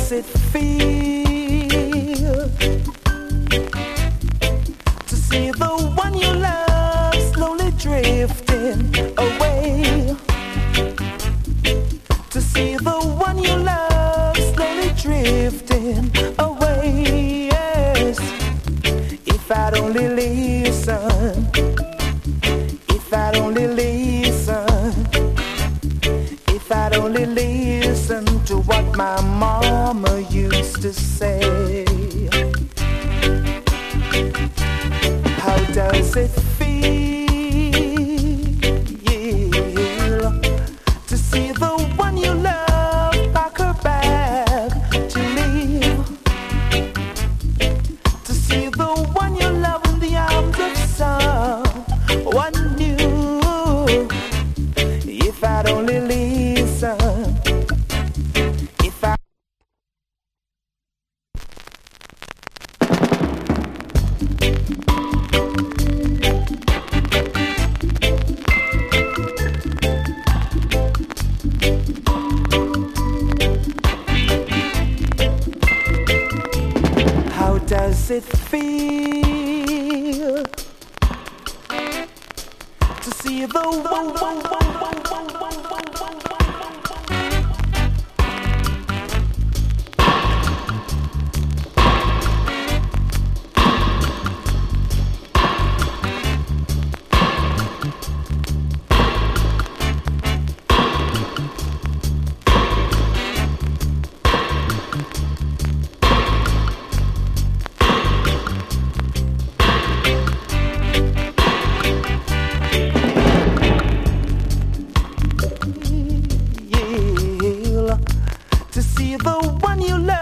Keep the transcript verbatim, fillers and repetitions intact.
does it feel to see the one you love slowly drifting away? To see the one you love slowly drifting away, yes. If I'd only listen, if I'd only listen, if I'd only listen to what my mama used to say. How does it feel to see the one you love pack her bag to leave? To see the one you love in the arms of someone new. If I'd only listen, if I how does it feel to see the one, one, one, one, one, one, one, one, one, one. To see the one you love